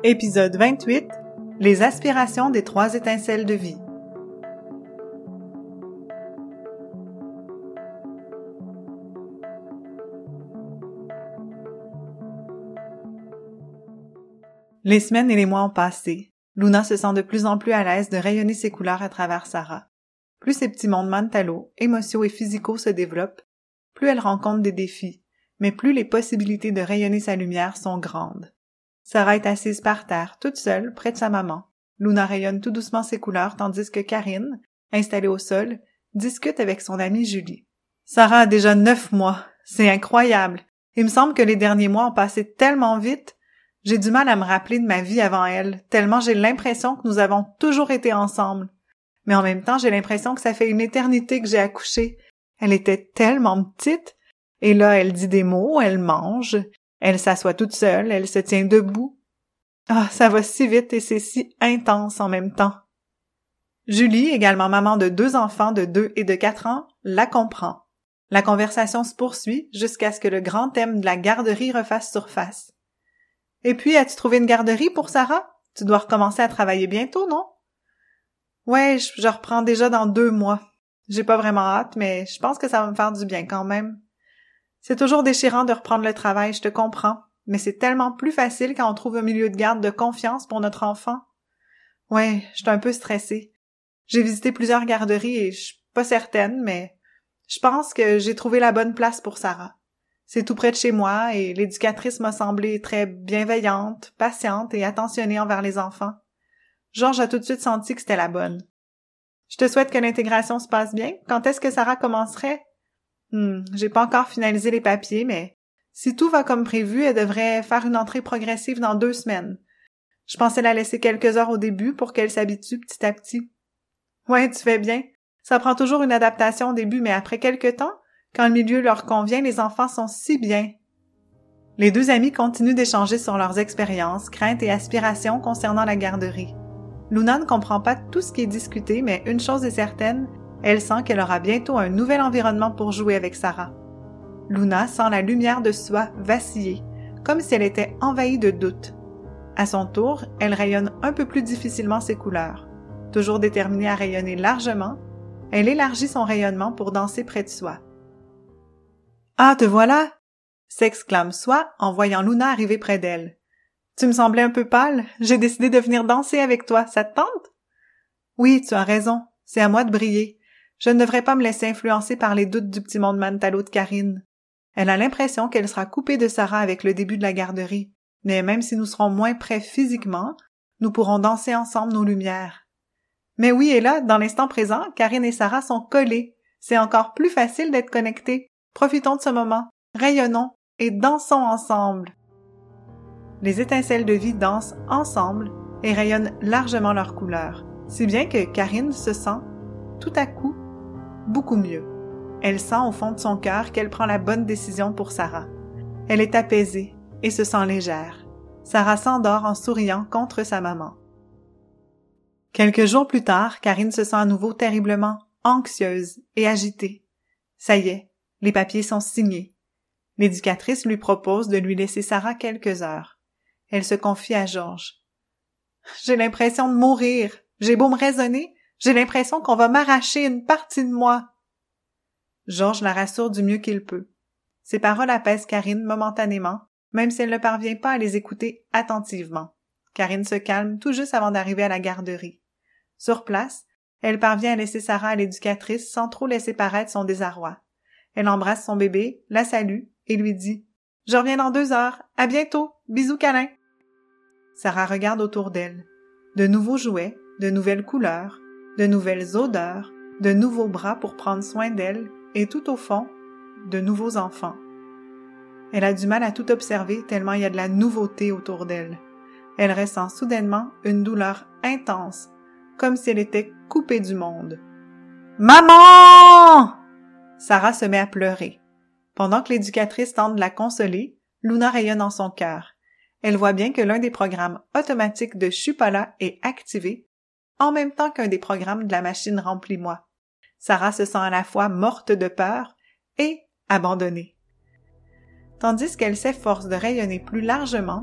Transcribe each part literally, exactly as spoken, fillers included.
Épisode vingt-huit. Les aspirations des trois étincelles de vie. Les semaines et les mois ont passé. Luna se sent de plus en plus à l'aise de rayonner ses couleurs à travers Sarah. Plus ses petits mondes mentaux, émotionnels et physicaux se développent, plus elle rencontre des défis, mais plus les possibilités de rayonner sa lumière sont grandes. Sarah est assise par terre, toute seule, près de sa maman. Luna rayonne tout doucement ses couleurs tandis que Karine, installée au sol, discute avec son amie Julie. Sarah a déjà neuf mois. C'est incroyable. Il me semble que les derniers mois ont passé tellement vite. J'ai du mal à me rappeler de ma vie avant elle, tellement j'ai l'impression que nous avons toujours été ensemble. Mais en même temps, j'ai l'impression que ça fait une éternité que j'ai accouché. Elle était tellement petite. Et là, elle dit des mots, elle mange, elle s'assoit toute seule, elle se tient debout. Ah, ça va si vite et c'est si intense en même temps. Julie, également maman de deux enfants de deux et de quatre ans, la comprend. La conversation se poursuit jusqu'à ce que le grand thème de la garderie refasse surface. Et puis, as-tu trouvé une garderie pour Sarah? Tu dois recommencer à travailler bientôt, non? Ouais, je, je reprends déjà dans deux mois. J'ai pas vraiment hâte, mais je pense que ça va me faire du bien quand même. C'est toujours déchirant de reprendre le travail, je te comprends, mais c'est tellement plus facile quand on trouve un milieu de garde de confiance pour notre enfant. Ouais, je suis un peu stressée. J'ai visité plusieurs garderies et je suis pas certaine, mais je pense que j'ai trouvé la bonne place pour Sarah. C'est tout près de chez moi et l'éducatrice m'a semblé très bienveillante, patiente et attentionnée envers les enfants. Georges a tout de suite senti que c'était la bonne. Je te souhaite que l'intégration se passe bien. Quand est-ce que Sarah commencerait? Hmm, j'ai pas encore finalisé les papiers, mais si tout va comme prévu, elle devrait faire une entrée progressive dans deux semaines. Je pensais la laisser quelques heures au début pour qu'elle s'habitue petit à petit. Ouais, tu fais bien. Ça prend toujours une adaptation au début, mais après quelque temps, quand le milieu leur convient, les enfants sont si bien. Les deux amies continuent d'échanger sur leurs expériences, craintes et aspirations concernant la garderie. Luna ne comprend pas tout ce qui est discuté, mais une chose est certaine, elle sent qu'elle aura bientôt un nouvel environnement pour jouer avec Sarah. Luna sent la lumière de soi vaciller, comme si elle était envahie de doutes. À son tour, elle rayonne un peu plus difficilement ses couleurs. Toujours déterminée à rayonner largement, elle élargit son rayonnement pour danser près de soi. « Ah, te voilà! » s'exclame Soi en voyant Luna arriver près d'elle. « Tu me semblais un peu pâle, j'ai décidé de venir danser avec toi, ça te tente? »« Oui, tu as raison, c'est à moi de briller. Je ne devrais pas me laisser influencer par les doutes du petit monde mentalo de Karine. Elle a l'impression qu'elle sera coupée de Sarah avec le début de la garderie, mais même si nous serons moins près physiquement, nous pourrons danser ensemble nos lumières. Mais oui, et là, dans l'instant présent, Karine et Sarah sont collées. C'est encore plus facile d'être connectés. Profitons de ce moment, rayonnons et dansons ensemble. » Les étincelles de vie dansent ensemble et rayonnent largement leurs couleurs, si bien que Karine se sent, tout à coup, beaucoup mieux. Elle sent au fond de son cœur qu'elle prend la bonne décision pour Sarah. Elle est apaisée et se sent légère. Sarah s'endort en souriant contre sa maman. Quelques jours plus tard, Karine se sent à nouveau terriblement anxieuse et agitée. Ça y est, les papiers sont signés. L'éducatrice lui propose de lui laisser Sarah quelques heures. Elle se confie à Georges. « J'ai l'impression de mourir. J'ai beau me raisonner, j'ai l'impression qu'on va m'arracher une partie de moi. » Georges la rassure du mieux qu'il peut. Ses paroles apaisent Karine momentanément, même si elle ne parvient pas à les écouter attentivement. Karine se calme tout juste avant d'arriver à la garderie. Sur place, elle parvient à laisser Sarah à l'éducatrice sans trop laisser paraître son désarroi. Elle embrasse son bébé, la salue et lui dit « Je reviens dans deux heures. À bientôt. Bisous câlins. » Sarah regarde autour d'elle. De nouveaux jouets, de nouvelles couleurs, de nouvelles odeurs, de nouveaux bras pour prendre soin d'elle et tout au fond, de nouveaux enfants. Elle a du mal à tout observer tellement il y a de la nouveauté autour d'elle. Elle ressent soudainement une douleur intense, comme si elle était coupée du monde. « Maman !» Sarah se met à pleurer. Pendant que l'éducatrice tente de la consoler, Luna rayonne en son cœur. Elle voit bien que l'un des programmes automatiques de « Je suis pas là » est activé, en même temps qu'un des programmes de la machine « Remplis-moi ». Sarah se sent à la fois morte de peur et abandonnée. Tandis qu'elle s'efforce de rayonner plus largement,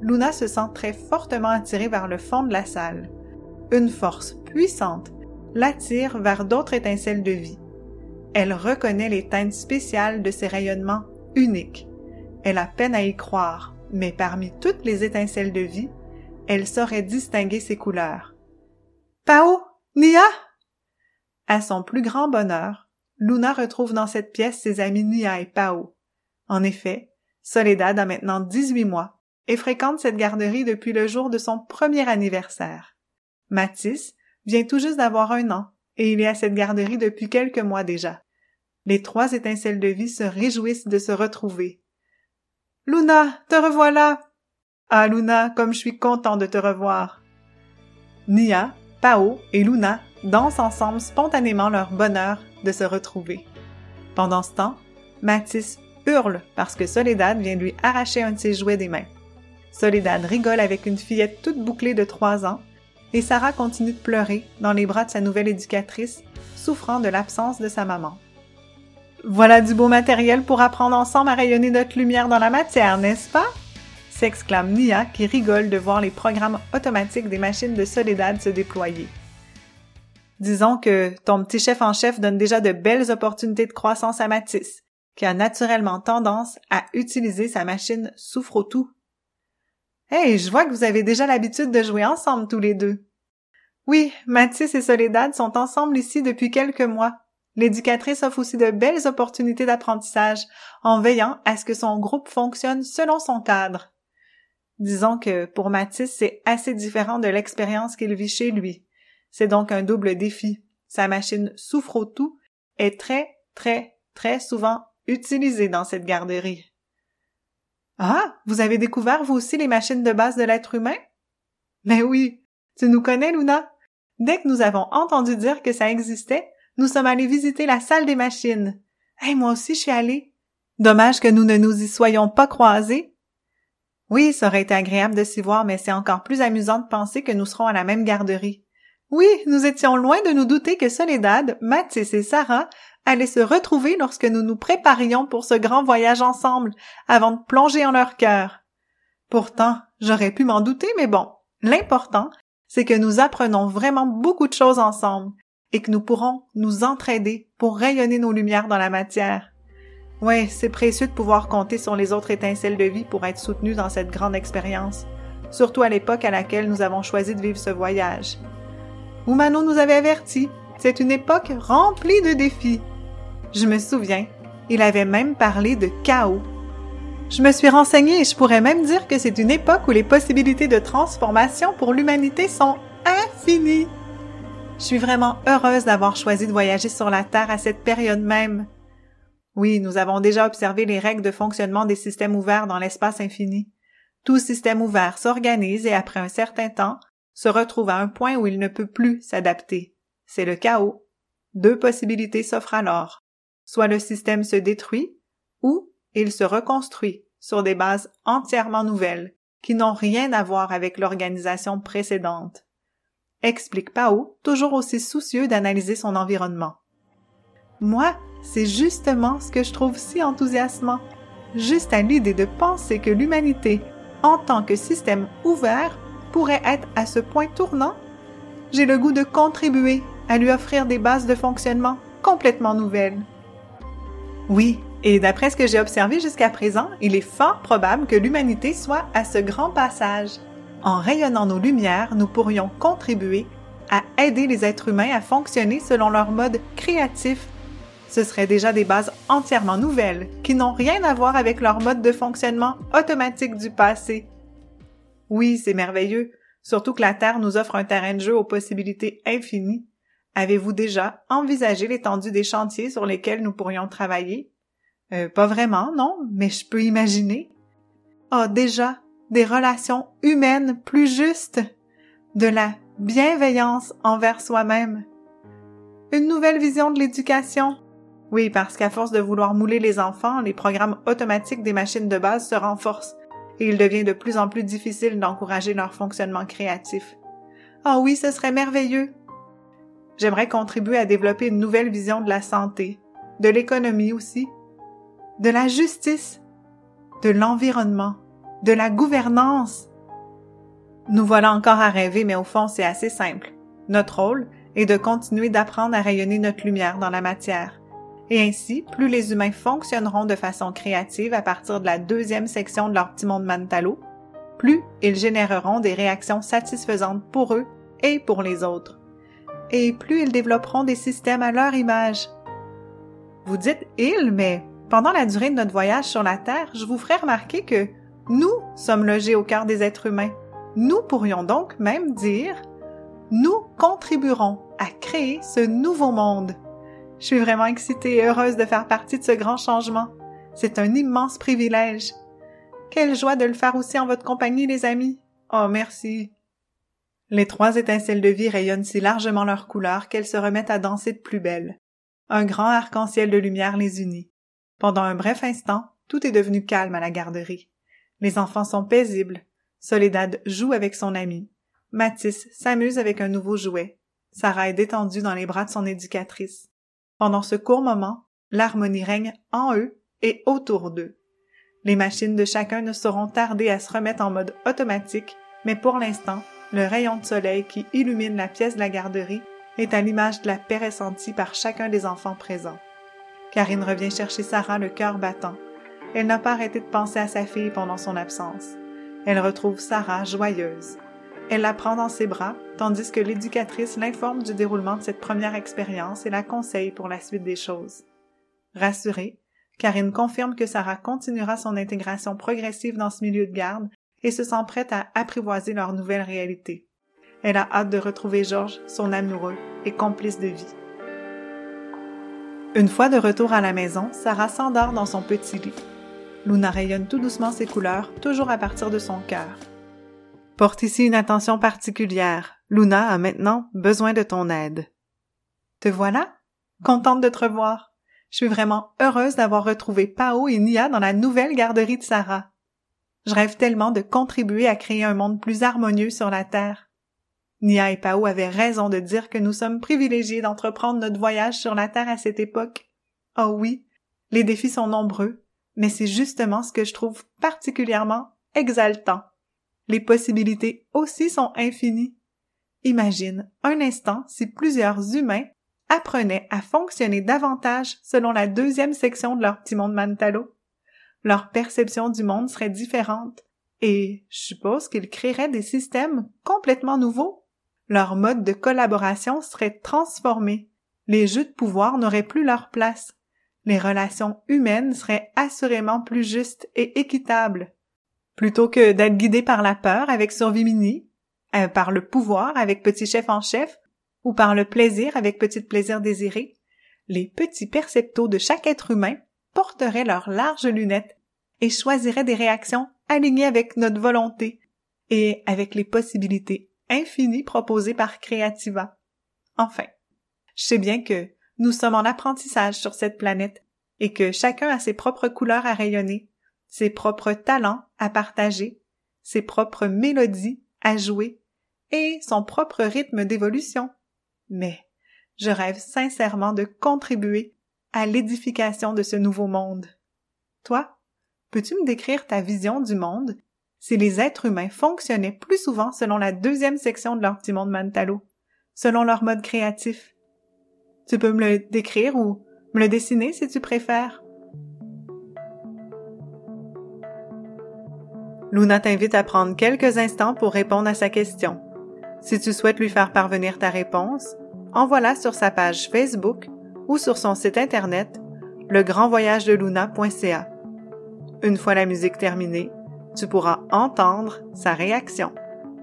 Luna se sent très fortement attirée vers le fond de la salle. Une force puissante l'attire vers d'autres étincelles de vie. Elle reconnaît les teintes spéciales de ces rayonnements uniques. Elle a peine à y croire, mais parmi toutes les étincelles de vie, elle saurait distinguer ces couleurs. « Pao! Nia! » À son plus grand bonheur, Luna retrouve dans cette pièce ses amis Nia et Pao. En effet, Soledad a maintenant dix-huit mois et fréquente cette garderie depuis le jour de son premier anniversaire. Mathis vient tout juste d'avoir un an et il est à cette garderie depuis quelques mois déjà. Les trois étincelles de vie se réjouissent de se retrouver. « Luna, te revoilà! »« Ah, Luna, comme je suis content de te revoir! » Nia, Pao et Luna dansent ensemble spontanément leur bonheur de se retrouver. Pendant ce temps, Mathis hurle parce que Soledad vient lui arracher un de ses jouets des mains. Soledad rigole avec une fillette toute bouclée de trois ans et Sarah continue de pleurer dans les bras de sa nouvelle éducatrice, souffrant de l'absence de sa maman. « Voilà du beau matériel pour apprendre ensemble à rayonner notre lumière dans la matière, n'est-ce pas? » s'exclame Nia qui rigole de voir les programmes automatiques des machines de Soledad se déployer. Disons que ton petit chef en chef donne déjà de belles opportunités de croissance à Mathis, qui a naturellement tendance à utiliser sa machine Souffre-tout. Hey, je vois que vous avez déjà l'habitude de jouer ensemble tous les deux. Oui, Mathis et Soledad sont ensemble ici depuis quelques mois. L'éducatrice offre aussi de belles opportunités d'apprentissage en veillant à ce que son groupe fonctionne selon son cadre. Disons que pour Mathis, c'est assez différent de l'expérience qu'il vit chez lui. C'est donc un double défi. Sa machine Souffre-tout est très, très, très souvent utilisée dans cette garderie. Ah, vous avez découvert vous aussi les machines de base de l'être humain? Mais oui, tu nous connais, Luna. Dès que nous avons entendu dire que ça existait, nous sommes allés visiter la salle des machines. Hey, moi aussi, je suis allée. Dommage que nous ne nous y soyons pas croisés. Oui, ça aurait été agréable de s'y voir, mais c'est encore plus amusant de penser que nous serons à la même garderie. Oui, nous étions loin de nous douter que Soledad, Mathis et Sarah allaient se retrouver lorsque nous nous préparions pour ce grand voyage ensemble, avant de plonger en leur cœur. Pourtant, j'aurais pu m'en douter, mais bon, l'important, c'est que nous apprenons vraiment beaucoup de choses ensemble et que nous pourrons nous entraider pour rayonner nos lumières dans la matière. Ouais, c'est précieux de pouvoir compter sur les autres étincelles de vie pour être soutenus dans cette grande expérience, surtout à l'époque à laquelle nous avons choisi de vivre ce voyage. Umano nous avait avertis, c'est une époque remplie de défis. Je me souviens, il avait même parlé de chaos. Je me suis renseignée et je pourrais même dire que c'est une époque où les possibilités de transformation pour l'humanité sont infinies. Je suis vraiment heureuse d'avoir choisi de voyager sur la Terre à cette période même. Oui, nous avons déjà observé les règles de fonctionnement des systèmes ouverts dans l'espace infini. Tout système ouvert s'organise et après un certain temps, se retrouve à un point où il ne peut plus s'adapter. C'est le chaos. Deux possibilités s'offrent alors. Soit le système se détruit, ou il se reconstruit sur des bases entièrement nouvelles, qui n'ont rien à voir avec l'organisation précédente. Explique Pao, toujours aussi soucieux d'analyser son environnement. Moi, c'est justement ce que je trouve si enthousiasmant. Juste à l'idée de penser que l'humanité, en tant que système ouvert, pourrait être à ce point tournant, j'ai le goût de contribuer à lui offrir des bases de fonctionnement complètement nouvelles. Oui, et d'après ce que j'ai observé jusqu'à présent, il est fort probable que l'humanité soit à ce grand passage. En rayonnant nos lumières, nous pourrions contribuer à aider les êtres humains à fonctionner selon leur mode créatif. Ce seraient déjà des bases entièrement nouvelles, qui n'ont rien à voir avec leur mode de fonctionnement automatique du passé. Oui, c'est merveilleux, surtout que la Terre nous offre un terrain de jeu aux possibilités infinies. Avez-vous déjà envisagé l'étendue des chantiers sur lesquels nous pourrions travailler? Euh, pas vraiment, non, mais je peux imaginer. Ah, déjà, des relations humaines plus justes, de la bienveillance envers soi-même. Une nouvelle vision de l'éducation. Oui, parce qu'à force de vouloir mouler les enfants, les programmes automatiques des machines de base se renforcent et il devient de plus en plus difficile d'encourager leur fonctionnement créatif. Ah oui, ce serait merveilleux! J'aimerais contribuer à développer une nouvelle vision de la santé, de l'économie aussi, de la justice, de l'environnement, de la gouvernance Nous voilà encore à rêver, mais au fond, c'est assez simple. Notre rôle est de continuer d'apprendre à rayonner notre lumière dans la matière. Et ainsi, plus les humains fonctionneront de façon créative à partir de la deuxième section de leur petit monde Mantalo, plus ils généreront des réactions satisfaisantes pour eux et pour les autres. Et plus ils développeront des systèmes à leur image. Vous dites « ils », mais pendant la durée de notre voyage sur la Terre, je vous ferai remarquer que nous sommes logés au cœur des êtres humains. Nous pourrions donc même dire « nous contribuerons à créer ce nouveau monde ». Je suis vraiment excitée et heureuse de faire partie de ce grand changement. C'est un immense privilège. Quelle joie de le faire aussi en votre compagnie, les amis. Oh, merci. Les trois étincelles de vie rayonnent si largement leurs couleurs qu'elles se remettent à danser de plus belle. Un grand arc-en-ciel de lumière les unit. Pendant un bref instant, tout est devenu calme à la garderie. Les enfants sont paisibles. Soledad joue avec son amie. Mathis s'amuse avec un nouveau jouet. Sarah est détendue dans les bras de son éducatrice. Pendant ce court moment, l'harmonie règne en eux et autour d'eux. Les machines de chacun ne sauront tarder à se remettre en mode automatique, mais pour l'instant, le rayon de soleil qui illumine la pièce de la garderie est à l'image de la paix ressentie par chacun des enfants présents. Karine revient chercher Sarah le cœur battant. Elle n'a pas arrêté de penser à sa fille pendant son absence. Elle retrouve Sarah joyeuse. Elle la prend dans ses bras, tandis que l'éducatrice l'informe du déroulement de cette première expérience et la conseille pour la suite des choses. Rassurée, Karine confirme que Sarah continuera son intégration progressive dans ce milieu de garde et se sent prête à apprivoiser leur nouvelle réalité. Elle a hâte de retrouver Georges, son amoureux et complice de vie. Une fois de retour à la maison, Sarah s'endort dans son petit lit. Luna rayonne tout doucement ses couleurs, toujours à partir de son cœur. Porte ici une attention particulière. Luna a maintenant besoin de ton aide. Te voilà? Contente de te revoir. Je suis vraiment heureuse d'avoir retrouvé Pao et Nia dans la nouvelle garderie de Sarah. Je rêve tellement de contribuer à créer un monde plus harmonieux sur la Terre. Nia et Pao avaient raison de dire que nous sommes privilégiés d'entreprendre notre voyage sur la Terre à cette époque. Oh oui, les défis sont nombreux, mais c'est justement ce que je trouve particulièrement exaltant. Les possibilités aussi sont infinies. Imagine un instant si plusieurs humains apprenaient à fonctionner davantage selon la deuxième section de leur petit monde Mantalo. Leur perception du monde serait différente et je suppose qu'ils créeraient des systèmes complètement nouveaux. Leur mode de collaboration serait transformé. Les jeux de pouvoir n'auraient plus leur place. Les relations humaines seraient assurément plus justes et équitables. Plutôt que d'être guidés par la peur avec Survie Mini, euh, par le pouvoir avec Petit Chef en Chef, ou par le plaisir avec Petit Plaisir Désiré, les petits perceptos de chaque être humain porteraient leurs larges lunettes et choisiraient des réactions alignées avec notre volonté et avec les possibilités infinies proposées par Creativa. Enfin, je sais bien que nous sommes en apprentissage sur cette planète et que chacun a ses propres couleurs à rayonner, ses propres talents à partager, ses propres mélodies à jouer et son propre rythme d'évolution. Mais je rêve sincèrement de contribuer à l'édification de ce nouveau monde. Toi, peux-tu me décrire ta vision du monde si les êtres humains fonctionnaient plus souvent selon la deuxième section de leur petit monde Mantalo, selon leur mode créatif? Tu peux me le décrire ou me le dessiner si tu préfères. Luna t'invite à prendre quelques instants pour répondre à sa question. Si tu souhaites lui faire parvenir ta réponse, envoie-la sur sa page Facebook ou sur son site internet le grand voyage de luna point c a. Une fois la musique terminée, tu pourras entendre sa réaction.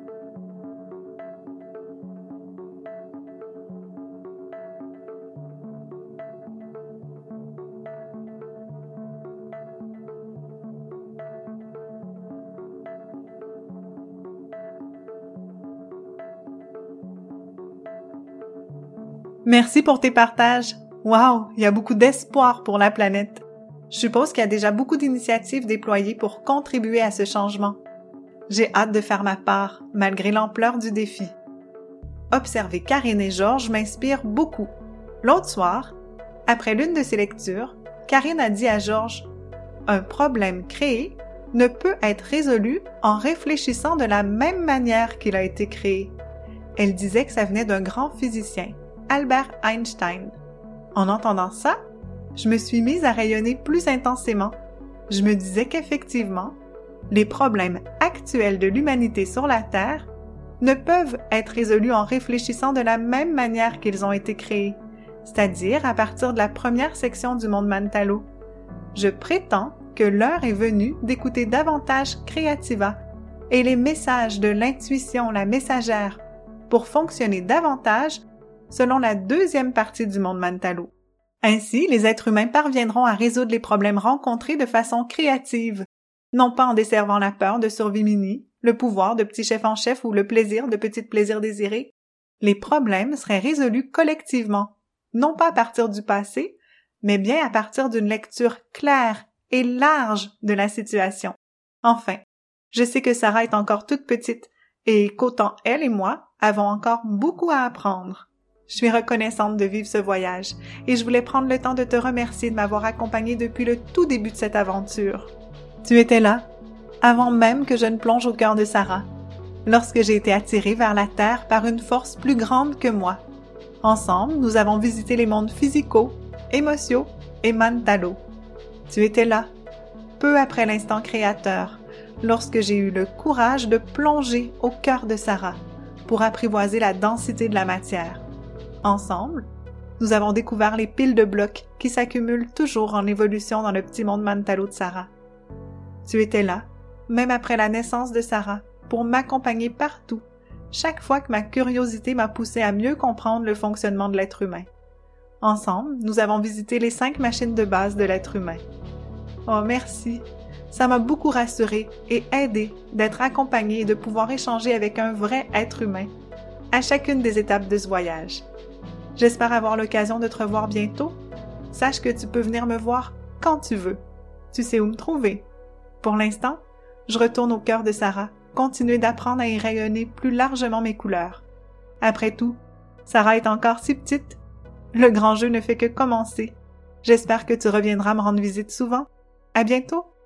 Merci pour tes partages. Wow, il y a beaucoup d'espoir pour la planète. Je suppose qu'il y a déjà beaucoup d'initiatives déployées pour contribuer à ce changement. J'ai hâte de faire ma part, malgré l'ampleur du défi. Observer Karine et Georges m'inspire beaucoup. L'autre soir, après l'une de ces lectures, Karine a dit à Georges « Un problème créé ne peut être résolu en réfléchissant de la même manière qu'il a été créé. Elle disait que ça venait d'un grand physicien, Albert Einstein. En entendant ça, je me suis mise à rayonner plus intensément. Je me disais qu'effectivement, les problèmes actuels de l'humanité sur la Terre ne peuvent être résolus en réfléchissant de la même manière qu'ils ont été créés, c'est-à-dire à partir de la première section du monde Mantalo. Je prétends que l'heure est venue d'écouter davantage Créativa et les messages de l'intuition, la messagère, pour fonctionner davantage selon la deuxième partie du monde Mantalo. Ainsi, les êtres humains parviendront à résoudre les problèmes rencontrés de façon créative, non pas en desservant la peur de survie mini, le pouvoir de petit chef en chef ou le plaisir de petit plaisir désiré. Les problèmes seraient résolus collectivement, non pas à partir du passé, mais bien à partir d'une lecture claire et large de la situation. Enfin, je sais que Sarah est encore toute petite et qu'autant elle et moi avons encore beaucoup à apprendre. Je suis reconnaissante de vivre ce voyage et je voulais prendre le temps de te remercier de m'avoir accompagnée depuis le tout début de cette aventure. Tu étais là, avant même que je ne plonge au cœur de Sarah, lorsque j'ai été attirée vers la Terre par une force plus grande que moi. Ensemble, nous avons visité les mondes physico, émotionnels et Mantalo. Tu étais là, peu après l'instant créateur, lorsque j'ai eu le courage de plonger au cœur de Sarah pour apprivoiser la densité de la matière. Ensemble, nous avons découvert les piles de blocs qui s'accumulent toujours en évolution dans le petit monde Mantalo de Sarah. Tu étais là, même après la naissance de Sarah, pour m'accompagner partout, chaque fois que ma curiosité m'a poussée à mieux comprendre le fonctionnement de l'être humain. Ensemble, nous avons visité les cinq machines de base de l'être humain. Oh, merci! Ça m'a beaucoup rassurée et aidée d'être accompagnée et de pouvoir échanger avec un vrai être humain à chacune des étapes de ce voyage. J'espère avoir l'occasion de te revoir bientôt. Sache que tu peux venir me voir quand tu veux. Tu sais où me trouver. Pour l'instant, je retourne au cœur de Sarah, continuer d'apprendre à y rayonner plus largement mes couleurs. Après tout, Sarah est encore si petite. Le grand jeu ne fait que commencer. J'espère que tu reviendras me rendre visite souvent. À bientôt!